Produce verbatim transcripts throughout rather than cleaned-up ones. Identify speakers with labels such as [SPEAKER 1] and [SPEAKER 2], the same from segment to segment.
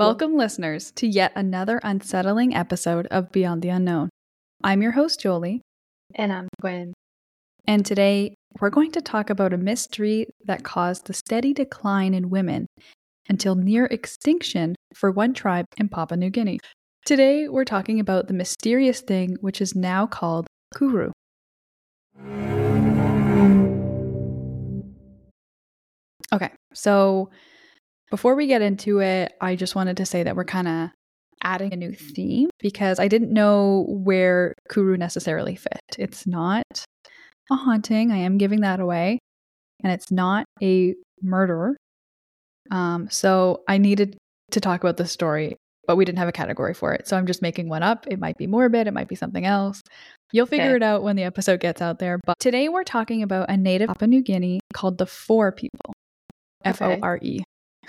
[SPEAKER 1] Welcome, listeners, to yet another unsettling episode of Beyond the Unknown. I'm your host, Jolie.
[SPEAKER 2] And I'm Gwen.
[SPEAKER 1] And today, we're going to talk about a mystery that caused the steady decline in women until near extinction for one tribe in Papua New Guinea. Today, we're talking about the mysterious thing which is now called Kuru. Okay, so before we get into it, I just wanted to say that we're kind of adding a new theme because I didn't know where Kuru necessarily fit. It's not a haunting. I am giving that away. And it's not a murderer. Um, so I needed to talk about this story, but we didn't have a category for it. So I'm just making one up. It might be morbid. It might be something else. You'll figure okay. it out when the episode gets out there. But today we're talking about a native Papua New Guinea called the Fore people. F O R E.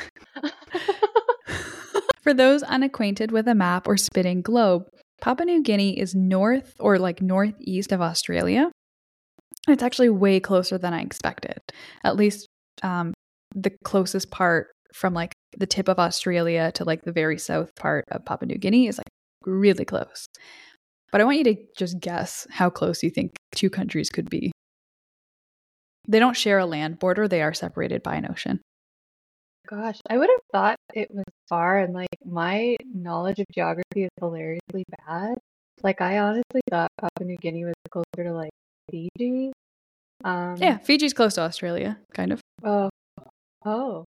[SPEAKER 1] For those unacquainted with a map or spinning globe, Papua New Guinea is north or like northeast of Australia. It's actually way closer than I expected. At least um, the closest part from like the tip of Australia to like the very south part of Papua New Guinea is like really close. But I want you to just guess how close you think two countries could be. They don't share a land border. They are separated by an ocean.
[SPEAKER 2] Gosh, I would have thought it was far, and like my knowledge of geography is hilariously bad. Like I honestly thought Papua New Guinea was closer to like Fiji. Um,
[SPEAKER 1] yeah, Fiji's close to Australia, kind of.
[SPEAKER 2] Oh, oh.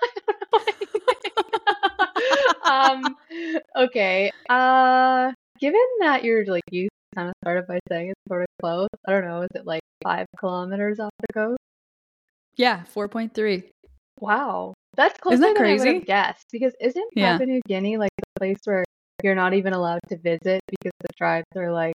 [SPEAKER 2] um, okay. Uh, given that you're like you kind of started by saying it's sort of close. I don't know. Is it like five kilometers off the coast?
[SPEAKER 1] Yeah, four point three.
[SPEAKER 2] Wow. That's closer
[SPEAKER 1] Isn't that
[SPEAKER 2] than
[SPEAKER 1] crazy?
[SPEAKER 2] I would have guessed. Because isn't
[SPEAKER 1] yeah.
[SPEAKER 2] Papua New Guinea like the place where you're not even allowed to visit because the tribes are like,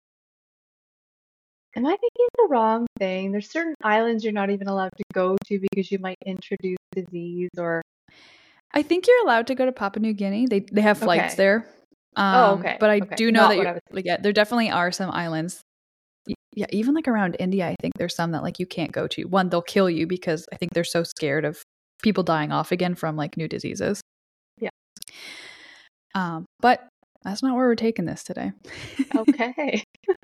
[SPEAKER 2] am I thinking the wrong thing? There's certain islands you're not even allowed to go to because you might introduce disease or...
[SPEAKER 1] I think you're allowed to go to Papua New Guinea. They they have flights
[SPEAKER 2] okay.
[SPEAKER 1] there. Um,
[SPEAKER 2] oh, okay.
[SPEAKER 1] But I
[SPEAKER 2] okay.
[SPEAKER 1] do know
[SPEAKER 2] Not
[SPEAKER 1] that you're,
[SPEAKER 2] was...
[SPEAKER 1] like, yeah, there definitely are some islands. Yeah, even like around India, I think there's some that like you can't go to. One, they'll kill you because I think they're so scared of people dying off again from like new diseases.
[SPEAKER 2] Yeah.
[SPEAKER 1] Um, but that's not where we're taking this today.
[SPEAKER 2] Okay.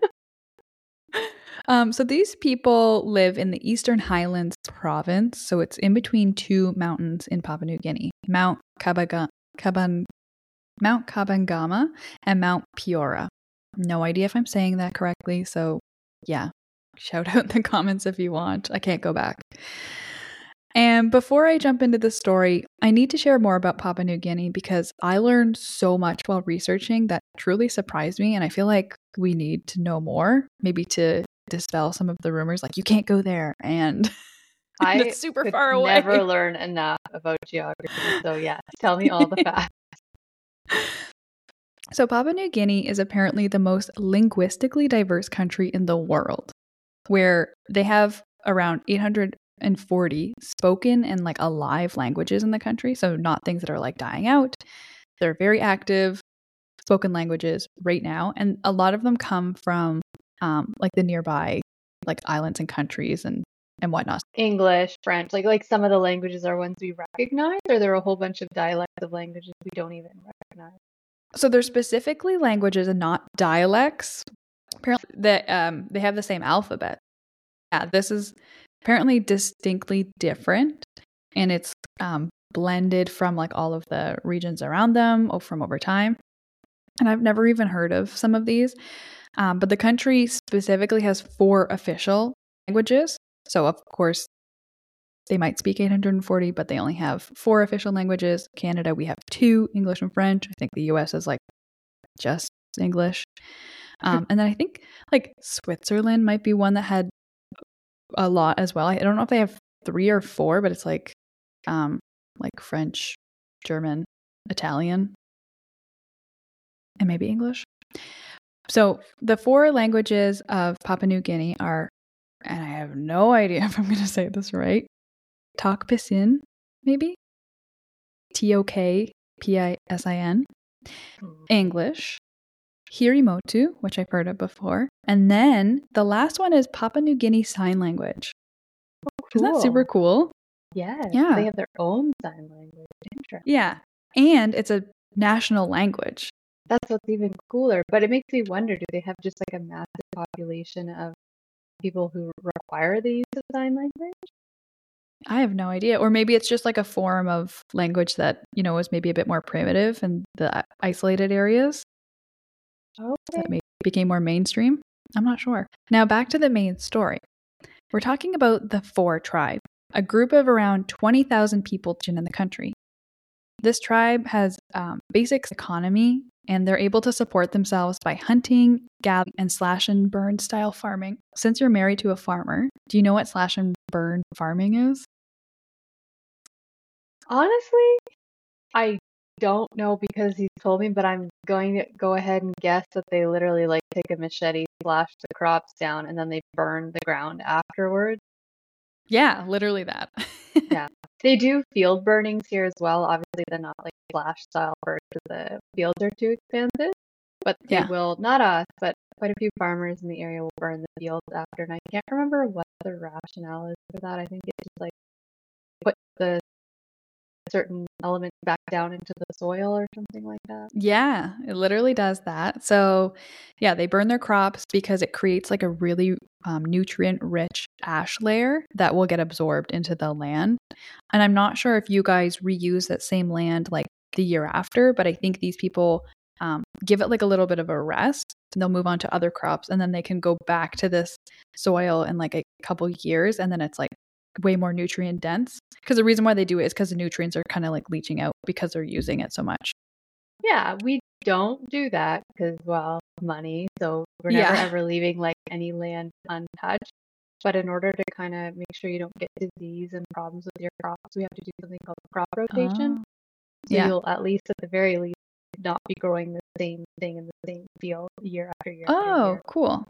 [SPEAKER 1] um, so these people live in the Eastern Highlands province. So it's in between two mountains in Papua New Guinea, Mount Kabaga, Kaban, Mount Kabangama and Mount Piora. No idea if I'm saying that correctly. So yeah, shout out in the comments if you want. I can't go back. And before I jump into the story, I need to share more about Papua New Guinea because I learned so much while researching that truly surprised me. And I feel like we need to know more, maybe to dispel some of the rumors like you can't go there and,
[SPEAKER 2] I
[SPEAKER 1] and it's super
[SPEAKER 2] could
[SPEAKER 1] far away.
[SPEAKER 2] never learn enough about geography. So yeah, tell me all the facts.
[SPEAKER 1] So Papua New Guinea is apparently the most linguistically diverse country in the world, where they have around eight hundred forty spoken and like alive languages in the country. So not things that are like dying out. They're very active spoken languages right now. And a lot of them come from um, like the nearby like islands and countries and, and whatnot.
[SPEAKER 2] English, French, like like some of the languages are ones we recognize, or there are a whole bunch of dialects of languages we don't even recognize.
[SPEAKER 1] So they're specifically languages and not dialects. Apparently that um, they have the same alphabet. Yeah, this is apparently distinctly different, and it's um, blended from like all of the regions around them or from over time. And I've never even heard of some of these. Um, but the country specifically has four official languages. So of course, they might speak eight hundred forty, but they only have four official languages. Canada, we have two, English and French. I think the U S is like just English. Um, and then I think like Switzerland might be one that had a lot as well. I don't know if they have three or four, but it's like um, like French, German, Italian, and maybe English. So the four languages of Papua New Guinea are, and I have no idea if I'm going to say this right, Tok Pisin, maybe? T O K P I S I N, English, Hirimotu, which I've heard of before, and then the last one is Papua New Guinea Sign Language.
[SPEAKER 2] Oh, cool.
[SPEAKER 1] Isn't that super cool?
[SPEAKER 2] Yes,
[SPEAKER 1] yeah.
[SPEAKER 2] They have their own sign language. Interesting.
[SPEAKER 1] Yeah. And it's a national language.
[SPEAKER 2] That's what's even cooler. But it makes me wonder, do they have just like a massive population of people who require the use of sign language?
[SPEAKER 1] I have no idea. Or maybe it's just like a form of language that, you know, was maybe a bit more primitive in the isolated areas.
[SPEAKER 2] Okay.
[SPEAKER 1] That maybe became more mainstream. I'm not sure. Now back to the main story. We're talking about the Four tribe, a group of around twenty thousand people in the country. This tribe has um, basic economy, and they're able to support themselves by hunting, gathering, and slash and burn style farming. Since you're married to a farmer, do you know what slash and burn farming is?
[SPEAKER 2] Honestly, I don't know because he's told me, but I'm going to go ahead and guess that they literally like take a machete, slash the crops down, and then they burn the ground afterwards.
[SPEAKER 1] Yeah, literally that.
[SPEAKER 2] Yeah. They do field burnings here as well. Obviously, they're not like flash style burns because the fields are too expansive. But they
[SPEAKER 1] Yeah.
[SPEAKER 2] will, not us, but quite a few farmers in the area will burn the fields after. And I can't remember what the rationale is for that. I think it's just like put the certain element back down into the soil or something like that.
[SPEAKER 1] Yeah, it literally does that. So, yeah, they burn their crops because it creates like a really um, nutrient rich ash layer that will get absorbed into the land. And I'm not sure if you guys reuse that same land like the year after, but I think these people um, give it like a little bit of a rest. And they'll move on to other crops, and then they can go back to this soil in like a couple years, and then it's like way more nutrient dense. Because the reason why they do it is because the nutrients are kind of like leaching out because they're using it so much.
[SPEAKER 2] Yeah, we don't do that because, well, money. So we're never
[SPEAKER 1] Yeah.
[SPEAKER 2] ever leaving like any land untouched. But in order to kind of make sure you don't get disease and problems with your crops, we have to do something called crop rotation.
[SPEAKER 1] Oh,
[SPEAKER 2] So
[SPEAKER 1] yeah.
[SPEAKER 2] you'll at least, at the very least, not be growing the same thing in the same field year after year after
[SPEAKER 1] Oh,
[SPEAKER 2] year.
[SPEAKER 1] cool.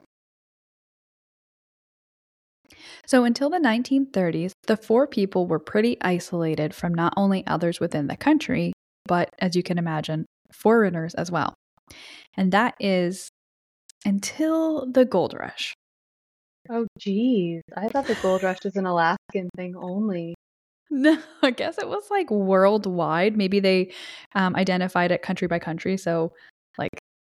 [SPEAKER 1] So until the nineteen thirties, the four people were pretty isolated from not only others within the country, but as you can imagine, foreigners as well. And that is until the gold rush.
[SPEAKER 2] Oh, geez. I thought the gold rush was an Alaskan thing only.
[SPEAKER 1] No, I guess it was like worldwide. Maybe they um, identified it country by country. So, like,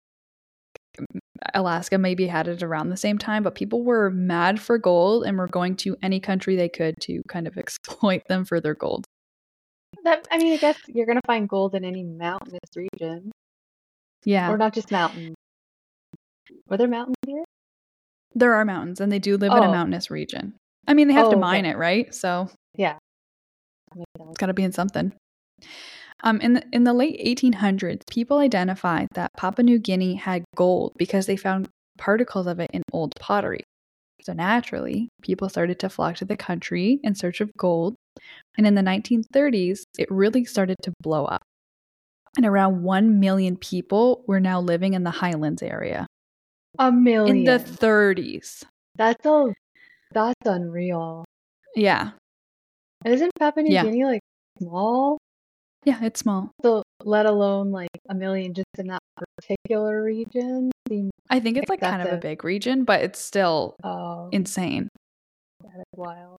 [SPEAKER 1] Alaska maybe had it around the same time, but people were mad for gold and were going to any country they could to kind of exploit them for their gold.
[SPEAKER 2] That I mean, I guess you're gonna find gold in any mountainous region,
[SPEAKER 1] Yeah.
[SPEAKER 2] or not just mountains. Were there mountains here?
[SPEAKER 1] There are mountains, and they do live in a
[SPEAKER 2] Oh.
[SPEAKER 1] mountainous region. I mean, they have to
[SPEAKER 2] Oh,
[SPEAKER 1] mine
[SPEAKER 2] okay.
[SPEAKER 1] it, right? So
[SPEAKER 2] Yeah. That makes sense.
[SPEAKER 1] it's got to be in something. Um, in the, in the late eighteen hundreds, people identified that Papua New Guinea had gold because they found particles of it in old pottery. So naturally, people started to flock to the country in search of gold. And in the nineteen thirties, it really started to blow up. And around one million people were now living in the highlands area.
[SPEAKER 2] A million.
[SPEAKER 1] In the thirties.
[SPEAKER 2] That's a that's unreal.
[SPEAKER 1] Yeah.
[SPEAKER 2] Isn't Papua New
[SPEAKER 1] Yeah.
[SPEAKER 2] Guinea like small?
[SPEAKER 1] Yeah, it's small.
[SPEAKER 2] So let alone like a million just in that particular region seems
[SPEAKER 1] I think it's like kind of a
[SPEAKER 2] excessive.
[SPEAKER 1] big region, but it's still
[SPEAKER 2] Oh,
[SPEAKER 1] insane.
[SPEAKER 2] that is wild.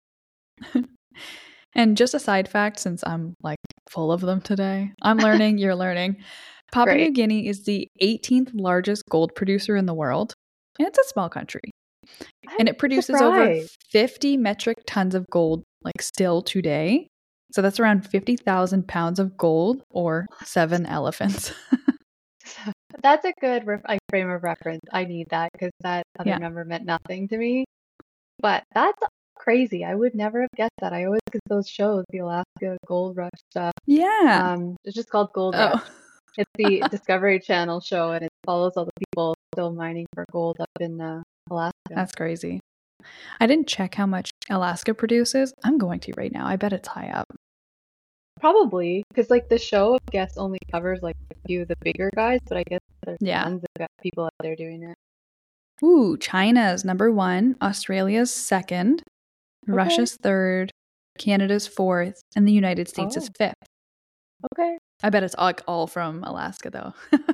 [SPEAKER 1] And just a side fact, since I'm like full of them today, I'm learning, you're learning. Papua
[SPEAKER 2] Great.
[SPEAKER 1] New Guinea is the eighteenth largest gold producer in the world, and it's a small country. And
[SPEAKER 2] I'm
[SPEAKER 1] it produces over
[SPEAKER 2] surprised.
[SPEAKER 1] fifty metric tons of gold, like still today. So that's around fifty thousand pounds of gold or seven elephants.
[SPEAKER 2] That's a good ref- like frame of reference. I need that because that other
[SPEAKER 1] Yeah.
[SPEAKER 2] number meant nothing to me. But that's crazy. I would never have guessed that. I always get those shows, the Alaska Gold Rush stuff.
[SPEAKER 1] Yeah.
[SPEAKER 2] Um, it's just called Gold Rush.
[SPEAKER 1] Oh,
[SPEAKER 2] It's the Discovery Channel show, and it follows all the people still mining for gold up in uh, Alaska.
[SPEAKER 1] that's crazy. I didn't check how much Alaska produces. I'm going to right now. I bet it's high up.
[SPEAKER 2] Probably because like the show, I guess, only covers like a few of the bigger guys, but I guess there's
[SPEAKER 1] Yeah.
[SPEAKER 2] tons of got people out there doing it.
[SPEAKER 1] Ooh, China's number one, Australia's second,
[SPEAKER 2] Okay.
[SPEAKER 1] Russia's third, Canada's fourth, and the United States is
[SPEAKER 2] Oh.
[SPEAKER 1] fifth.
[SPEAKER 2] Okay.
[SPEAKER 1] I bet it's all, all from Alaska, though.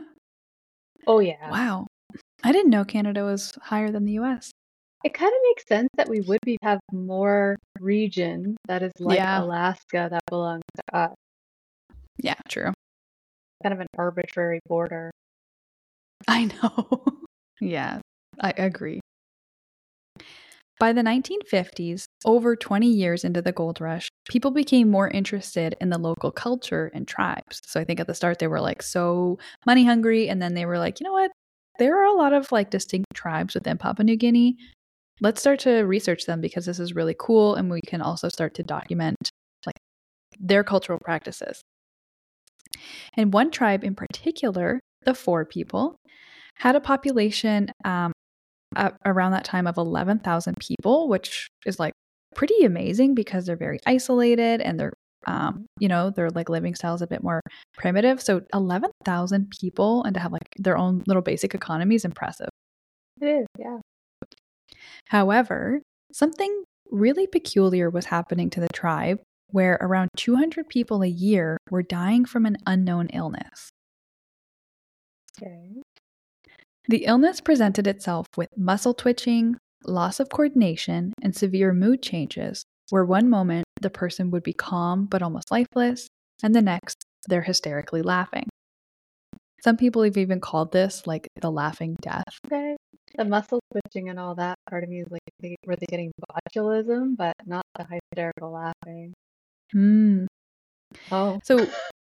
[SPEAKER 2] Oh yeah.
[SPEAKER 1] Wow. I didn't know Canada was higher than the U S.
[SPEAKER 2] It kind of makes sense that we would be have more region that is like
[SPEAKER 1] Yeah.
[SPEAKER 2] Alaska that belongs to us.
[SPEAKER 1] Yeah, true.
[SPEAKER 2] kind of an arbitrary border.
[SPEAKER 1] I know. Yeah, I agree. By the nineteen fifties, over twenty years into the gold rush, people became more interested in the local culture and tribes. So I think at the start they were like so money hungry, and then they were like, you know what? There are a lot of like distinct tribes within Papua New Guinea. Let's start to research them because this is really cool, and we can also start to document like their cultural practices. And one tribe in particular, the Fore people, had a population um, at around that time of eleven thousand people, which is like pretty amazing because they're very isolated and they're, um, you know, their like living style is a bit more primitive. So eleven thousand people and to have like their own little basic economy is impressive.
[SPEAKER 2] It is, yeah.
[SPEAKER 1] However, something really peculiar was happening to the tribe where around two hundred people a year were dying from an unknown illness.
[SPEAKER 2] Okay.
[SPEAKER 1] The illness presented itself with muscle twitching, loss of coordination, and severe mood changes, where one moment the person would be calm but almost lifeless, and the next they're hysterically laughing. Some people have even called this like the laughing death.
[SPEAKER 2] Okay. The muscle twitching and all that part of me is like, they, were they getting botulism, but not the hysterical laughing?
[SPEAKER 1] Mm.
[SPEAKER 2] Oh.
[SPEAKER 1] So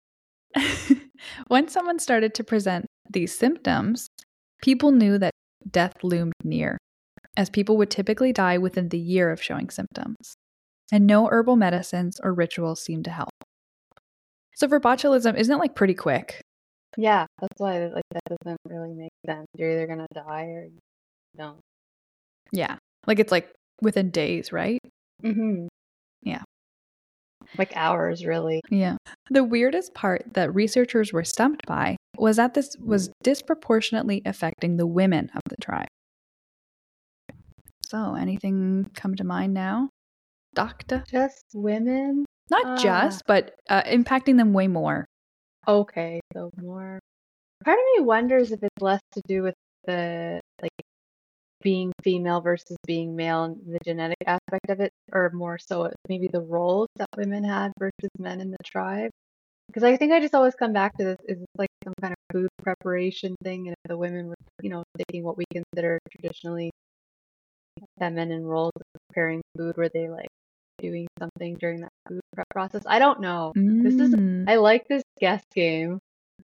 [SPEAKER 1] when someone started to present these symptoms, people knew that death loomed near, as people would typically die within the year of showing symptoms, and no herbal medicines or rituals seemed to help. So for botulism, isn't it like pretty quick?
[SPEAKER 2] Yeah, that's why like that doesn't really make sense. You're either gonna die or you don't.
[SPEAKER 1] Yeah, like it's like within days, right?
[SPEAKER 2] Mm-hmm.
[SPEAKER 1] Yeah.
[SPEAKER 2] Like hours, really.
[SPEAKER 1] Yeah. The weirdest part that researchers were stumped by was that this was disproportionately affecting the women of the tribe. So, anything come to mind now, Doctor?
[SPEAKER 2] Just women?
[SPEAKER 1] Not
[SPEAKER 2] Ah.
[SPEAKER 1] just, but uh, impacting them way more.
[SPEAKER 2] Okay, so more. Part of me wonders if it's less to do with the like being female versus being male and the genetic aspect of it, or more so maybe the roles that women had versus men in the tribe. Because I think I just always come back to this: is it's like some kind of food preparation thing, and if the women were, you know, taking what we consider traditionally feminine roles of preparing food, were they like doing something during that food prep process? I don't know. This is
[SPEAKER 1] Mm.
[SPEAKER 2] I like this guess game.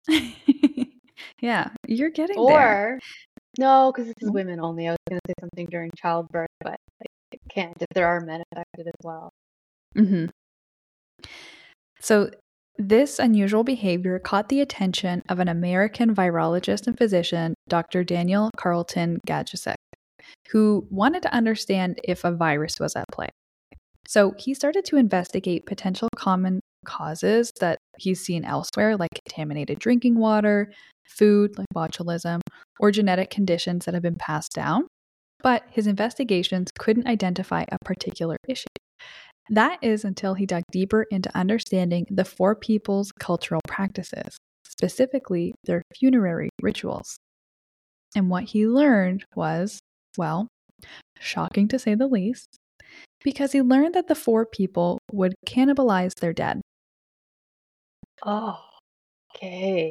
[SPEAKER 1] Yeah, you're getting
[SPEAKER 2] Or
[SPEAKER 1] there.
[SPEAKER 2] no, because this is
[SPEAKER 1] Nope.
[SPEAKER 2] women only. I was gonna say something during childbirth, but I I can't if there are men affected as well.
[SPEAKER 1] Mm-hmm. So, this unusual behavior caught the attention of an American virologist and physician, Doctor Daniel Carlton Gajusek, who wanted to understand if a virus was at play. So, he started to investigate potential common causes that he's seen elsewhere, like contaminated drinking water, food, like botulism, or genetic conditions that have been passed down. But his investigations couldn't identify a particular issue. That is until he dug deeper into understanding the Fore people's cultural practices, specifically their funerary rituals. And what he learned was, well, shocking to say the least, because he learned that the Fore people would cannibalize their dead.
[SPEAKER 2] Oh, okay.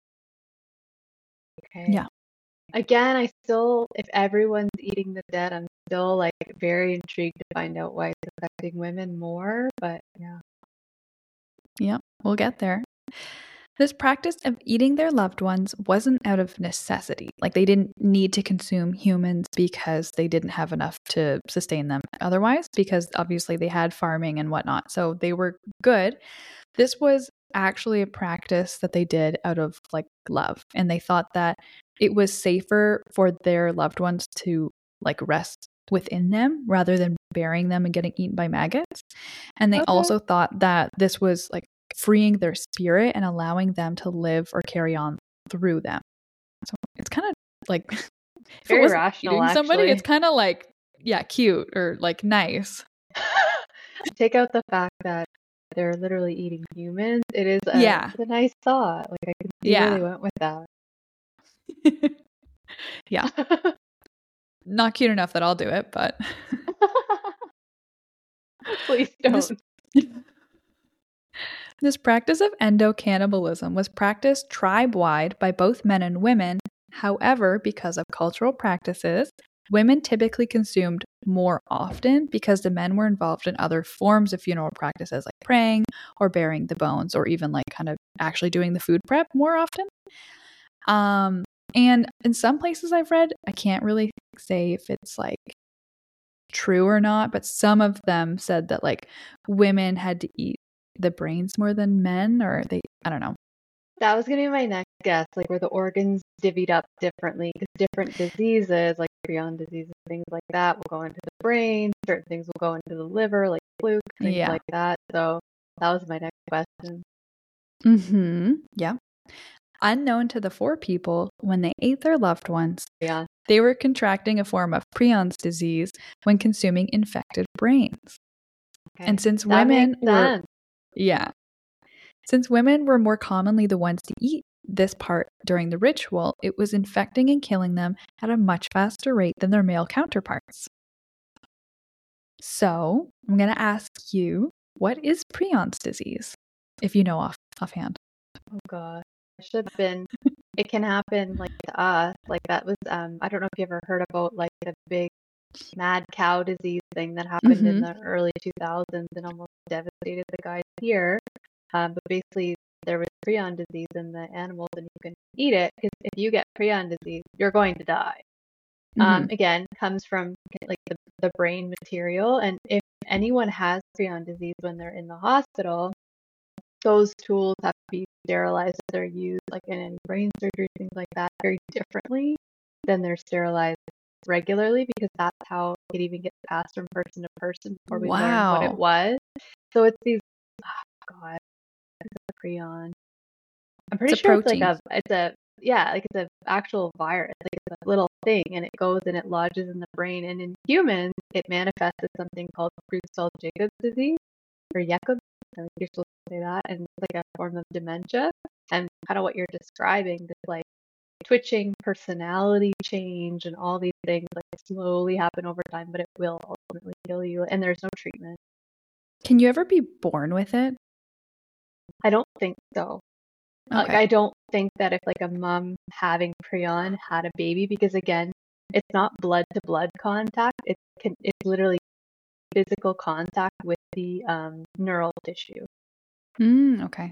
[SPEAKER 2] Okay.
[SPEAKER 1] Yeah.
[SPEAKER 2] Again, I still, if everyone's eating the dead, I'm still like very intrigued to find out why it's affecting women more. But yeah.
[SPEAKER 1] Yep, we'll get there. This practice of eating their loved ones wasn't out of necessity. Like they didn't need to consume humans because they didn't have enough to sustain them otherwise, because obviously they had farming and whatnot. So they were good. This was actually a practice that they did out of like love. And they thought that it was safer for their loved ones to like rest within them rather than burying them and getting eaten by maggots. And they
[SPEAKER 2] Okay.
[SPEAKER 1] also thought that this was like freeing their spirit and allowing them to live or carry on through them. So it's kind of like if
[SPEAKER 2] Very
[SPEAKER 1] it was
[SPEAKER 2] rational,
[SPEAKER 1] eating somebody,
[SPEAKER 2] actually.
[SPEAKER 1] it's kind of like, yeah, cute or like nice.
[SPEAKER 2] Take out the fact that they're literally eating humans. It is a,
[SPEAKER 1] Yeah.
[SPEAKER 2] it's a nice thought. Like I can see
[SPEAKER 1] Yeah.
[SPEAKER 2] where they went with that.
[SPEAKER 1] Yeah. Not cute enough that I'll do it, but
[SPEAKER 2] Please don't.
[SPEAKER 1] This, This practice of endocannibalism was practiced tribe-wide by both men and women. However, because of cultural practices, women typically consumed more often because the men were involved in other forms of funeral practices like praying or burying the bones or even like kind of actually doing the food prep more often. Um, and in some places I've read, I can't really say if it's like true or not, but some of them said that like women had to eat the brains more than men, or they, I don't know.
[SPEAKER 2] That was gonna be my next guess, like where the organs divvied up differently, because different diseases, like prion diseases, things like that, will go into the brain. Certain things will go into the liver, like fluke, things
[SPEAKER 1] Yeah.
[SPEAKER 2] like that. So that was my next question.
[SPEAKER 1] Mm-hmm. Yeah. Unknown to the four people, when they ate their loved ones,
[SPEAKER 2] Yeah.
[SPEAKER 1] they were contracting a form of prions disease when consuming infected brains.
[SPEAKER 2] Okay.
[SPEAKER 1] And since
[SPEAKER 2] That
[SPEAKER 1] women
[SPEAKER 2] makes
[SPEAKER 1] were,
[SPEAKER 2] sense.
[SPEAKER 1] yeah, since women were more commonly the ones to eat this part during the ritual, it was infecting and killing them at a much faster rate than their male counterparts. So I'm going to ask you, what is prions disease, if you know off offhand?
[SPEAKER 2] Oh god, it should have been. It can happen like to us. Like that was um I don't know if you ever heard about like the big mad cow disease thing that happened in
[SPEAKER 1] Mm-hmm.
[SPEAKER 2] the early two thousands and almost devastated the guys here. Um, but basically there was prion disease in the animals and you can eat it because if you get prion disease, you're going to die. Um,
[SPEAKER 1] Mm-hmm.
[SPEAKER 2] again, comes from like the, the brain material. And if anyone has prion disease when they're in the hospital, those tools have to be sterilized if they're used like in any brain surgery, things like that, very differently than they're sterilized regularly, because that's how it even gets passed from person to person before we learn what it
[SPEAKER 1] Wow.
[SPEAKER 2] was. So it's these, oh god, it's a prion. I'm pretty
[SPEAKER 1] It's a
[SPEAKER 2] sure it's like
[SPEAKER 1] protein.
[SPEAKER 2] a, it's a, yeah, like it's an actual virus, like it's a little thing, and it goes and it lodges in the brain. And in humans, it manifests as something called Creutzfeldt-Jacobs disease or Jakob. I think you're supposed to say that, and it's like a form of dementia. And kind of what you're describing, this like twitching, personality change, and all these things like slowly happen over time, but it will ultimately kill you. And there's no treatment.
[SPEAKER 1] Can you ever be born with it?
[SPEAKER 2] I don't think so. Like
[SPEAKER 1] Okay.
[SPEAKER 2] I don't think that if like a mom having prion had a baby, because again, it's not blood to blood contact. It can it's literally physical contact with the um, neural tissue.
[SPEAKER 1] Mm, okay.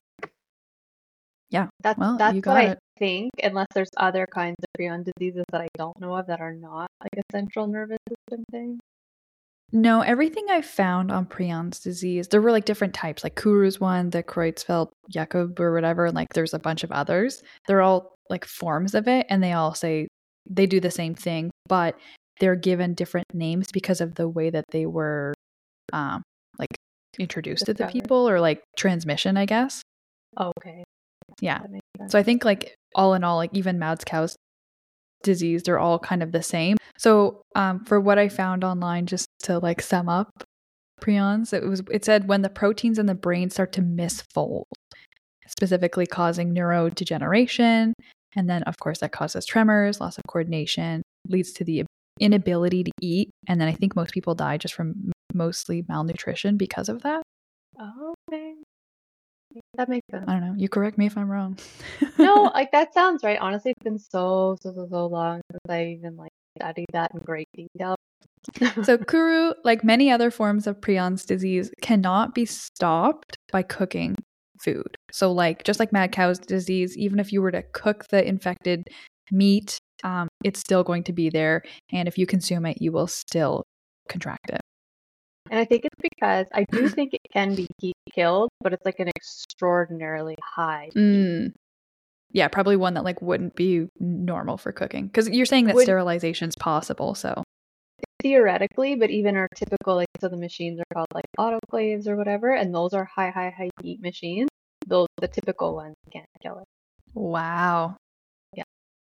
[SPEAKER 1] Yeah.
[SPEAKER 2] That's
[SPEAKER 1] Well,
[SPEAKER 2] that's
[SPEAKER 1] you
[SPEAKER 2] what
[SPEAKER 1] got
[SPEAKER 2] I
[SPEAKER 1] it.
[SPEAKER 2] think, unless there's other kinds of prion diseases that I don't know of that are not like a central nervous system thing.
[SPEAKER 1] No, everything I found on prions disease, there were like different types, like Kuru's one, the Creutzfeldt Jakob or whatever, and like there's a bunch of others. They're all like forms of it, and they all say they do the same thing, but they're given different names because of the way that they were um like introduced to the
[SPEAKER 2] Discovered.
[SPEAKER 1] people, or like transmission, I guess.
[SPEAKER 2] Oh, okay.
[SPEAKER 1] Yeah.
[SPEAKER 2] That makes sense.
[SPEAKER 1] So I think like all in all, like even Maud's cow's disease, they're all kind of the same. So um, for what I found online, just to like sum up prions, it was it said when the proteins in the brain start to misfold, specifically causing neurodegeneration, and then of course that causes tremors, loss of coordination, leads to the inability to eat, and then I think most people die just from mostly malnutrition because of that.
[SPEAKER 2] Oh, okay. That makes sense.
[SPEAKER 1] I don't know. You correct me if I'm wrong.
[SPEAKER 2] No, like that sounds right. Honestly, it's been so so so so long since I even like studied that in great detail.
[SPEAKER 1] So Kuru, like many other forms of prions disease, cannot be stopped by cooking food. So like just like mad cow's disease, even if you were to cook the infected meat, um, it's still going to be there. And if you consume it, you will still contract it.
[SPEAKER 2] And I think it's because I do think it can be heat killed, but it's like an extraordinarily high heat.
[SPEAKER 1] Mm. Yeah, probably one that like wouldn't be normal for cooking. Because you're saying that
[SPEAKER 2] Would
[SPEAKER 1] sterilization is possible, so.
[SPEAKER 2] theoretically, but even our typical, like, so the machines are called like autoclaves or whatever, and those are high, high, high heat machines. Those, the typical ones can't kill it.
[SPEAKER 1] Wow.
[SPEAKER 2] Yeah.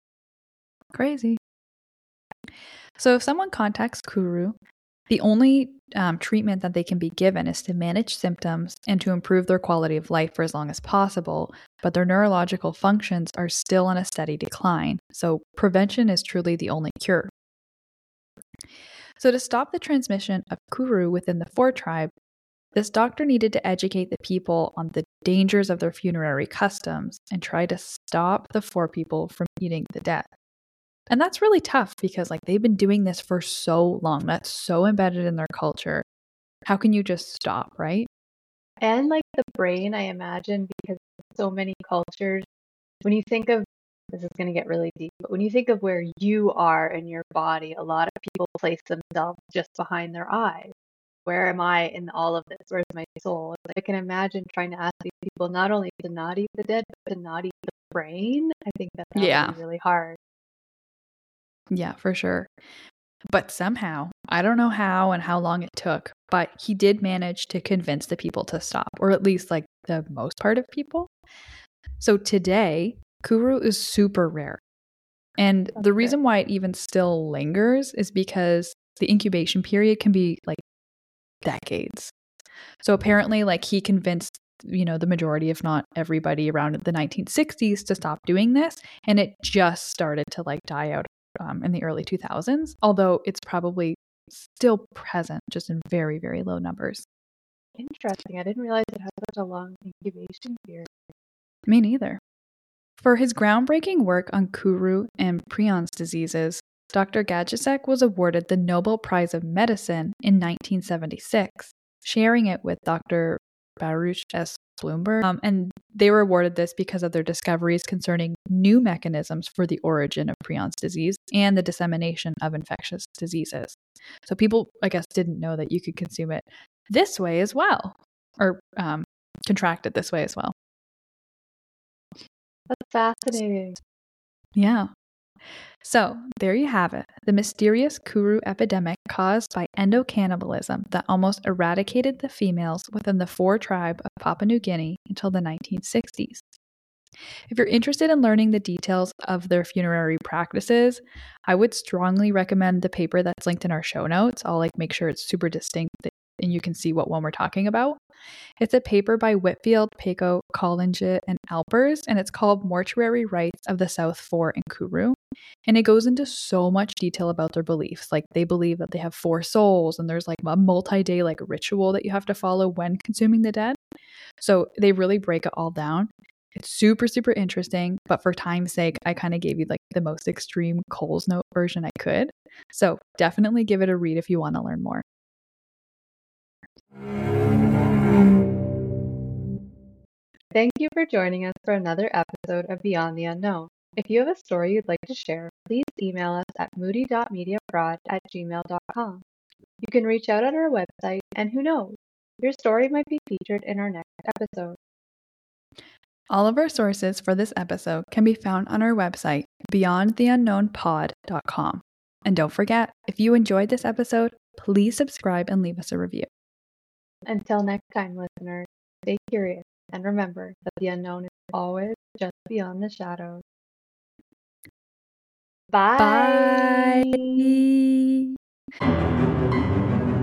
[SPEAKER 1] Crazy. So if someone contacts Kuru, the only um, treatment that they can be given is to manage symptoms and to improve their quality of life for as long as possible, but their neurological functions are still on a steady decline. So prevention is truly the only cure. So to stop the transmission of Kuru within the Four tribe, This doctor needed to educate the people on the dangers of their funerary customs and try to stop the four people from eating the dead. And that's really tough because like they've been doing this for so long. That's so embedded in their culture. How can you just stop, right?
[SPEAKER 2] And like the brain, I imagine, because so many cultures, when you think of, this is going to get really deep, but when you think of where you are in your body, a lot of people place themselves just behind their eyes. Where am I in all of this? Where's my soul? I can imagine trying to ask these people not only to not eat the dead, but to not eat the brain. I think that that
[SPEAKER 1] Yeah.
[SPEAKER 2] would be really hard.
[SPEAKER 1] Yeah, for sure. But somehow, I don't know how and how long it took, but he did manage to convince the people to stop, or at least like the most part of people. So today, Kuru is super rare. And
[SPEAKER 2] That's
[SPEAKER 1] the
[SPEAKER 2] good.
[SPEAKER 1] reason why it even still lingers is because the incubation period can be like decades. So apparently, like he convinced, you know, the majority, if not everybody around the nineteen sixties to stop doing this. And it just started to like die out um, in the early two thousands, although it's probably still present, just in very, very low numbers.
[SPEAKER 2] Interesting. I didn't realize it had such a long incubation period.
[SPEAKER 1] Me neither. For his groundbreaking work on Kuru and Prions diseases, Doctor Gajdusek was awarded the Nobel Prize of Medicine in nineteen seventy-six, sharing it with Doctor Baruch S. Blumberg. Um, and they were awarded this because of their discoveries concerning new mechanisms for the origin of Prions disease and the dissemination of infectious diseases. So people, I guess, didn't know that you could consume it this way as well, or um, contract it this way as well.
[SPEAKER 2] That's fascinating.
[SPEAKER 1] Yeah. So there you have it, the mysterious Kuru epidemic caused by endocannibalism that almost eradicated the females within the Fore tribe of Papua New Guinea until the nineteen sixties. If you're interested in learning the details of their funerary practices, I would strongly recommend the paper that's linked in our show notes. I'll like make sure it's super distinct and you can see what one we're talking about. It's a paper by Whitfield, Paco, Collinger, and Alpers, and it's called Mortuary Rites of the South Fore and Kuru. And it goes into so much detail about their beliefs. Like they believe that they have four souls and there's like a multi-day like ritual that you have to follow when consuming the dead. So they really break it all down. It's super, super interesting. But for time's sake, I kind of gave you like the most extreme Coles Note version I could. So definitely give it a read if you want to learn more.
[SPEAKER 2] Thank you for joining us for another episode of Beyond the Unknown. If you have a story you'd like to share, please email us at moody dot media prod at gmail dot com. You can reach out on our website, and who knows, your story might be featured in our next episode.
[SPEAKER 1] All of our sources for this episode can be found on our website, beyond the unknown pod dot com. And don't forget, if you enjoyed this episode, please subscribe and leave us a review.
[SPEAKER 2] Until next time, listeners, stay curious and remember that the unknown is always just beyond the shadows. Bye.
[SPEAKER 1] Bye.